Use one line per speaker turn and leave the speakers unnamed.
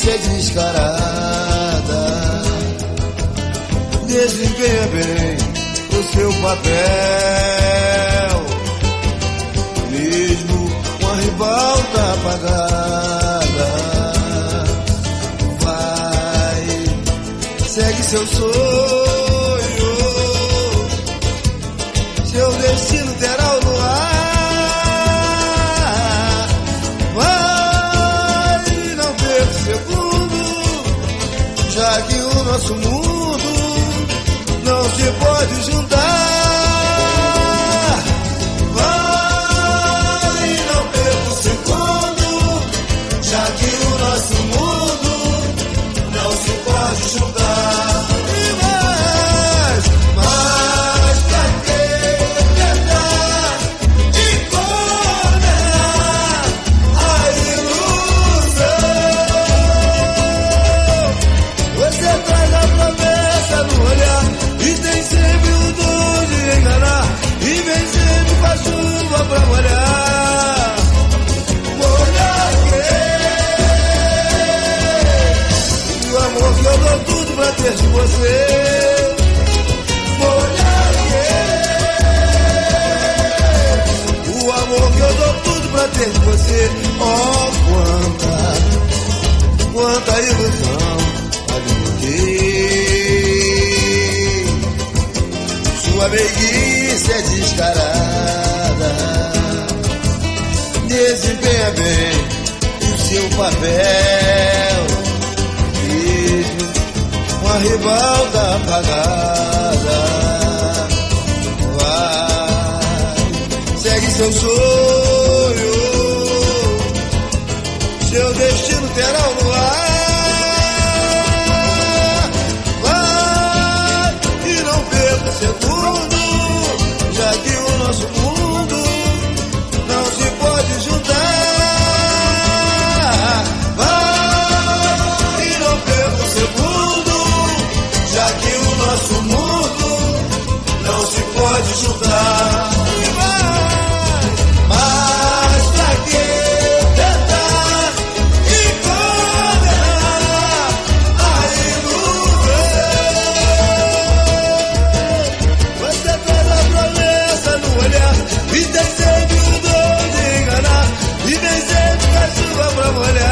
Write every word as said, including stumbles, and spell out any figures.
preguiça é descarada. Desempenha bem o seu papel, mesmo com a ribalta apagada. Vai, segue seu sonho, seu destino terá o luar. Vai, não perca o segundo, já que o nosso mundo não se pode juntar. Vai, não perca o segundo, já que o nosso mundo não se pode juntar. E mais, mais pra que tentar e condenar a ilusão? Você traz a promessa no olhar e tem sempre o dom de enganar, e vem sempre com a chuva pra molhar. Molhar que o amor que eu dou tudo pra ter de você. Molhar que o amor que eu dou tudo pra ter de você. Oh, quanta, quanta ilusão alimentei. Sua preguiça é descarada. Desempenha bem o seu papel, mesmo com a ribalta apagada. Vai, segue seu sonho, seu destino terá um luar. Vai, e não perca segundo, já que o nosso mundo não se pode juntar. Vai, e não perca segundo, já que o nosso mundo não se pode juntar. E vai, mas pra que tentar e condenar a ilusão? Você traz a promessa no olhar e tem sempre o dom de enganar, e vem sempre com a chuva pra molhar.